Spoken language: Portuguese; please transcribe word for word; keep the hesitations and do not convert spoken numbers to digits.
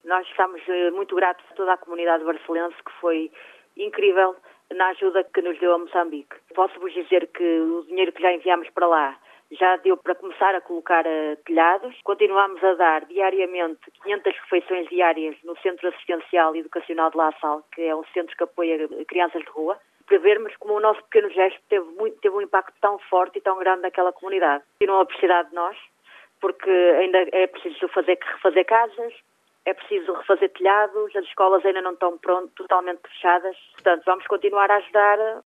Nós estamos muito gratos a toda a comunidade barcelense, que foi incrível na ajuda que nos deu a Moçambique. Posso-vos dizer que o dinheiro que já enviámos para lá já deu para começar a colocar uh, telhados. Continuamos a dar diariamente quinhentas refeições diárias no Centro Assistencial e Educacional de La Salle, que é um centro que apoia crianças de rua, para vermos como o nosso pequeno gesto teve, muito, teve um impacto tão forte e tão grande naquela comunidade. Continuam a precisar de nós, porque ainda é preciso fazer, refazer casas, é preciso refazer telhados, as escolas ainda não estão pronto, totalmente fechadas. Portanto, vamos continuar a ajudar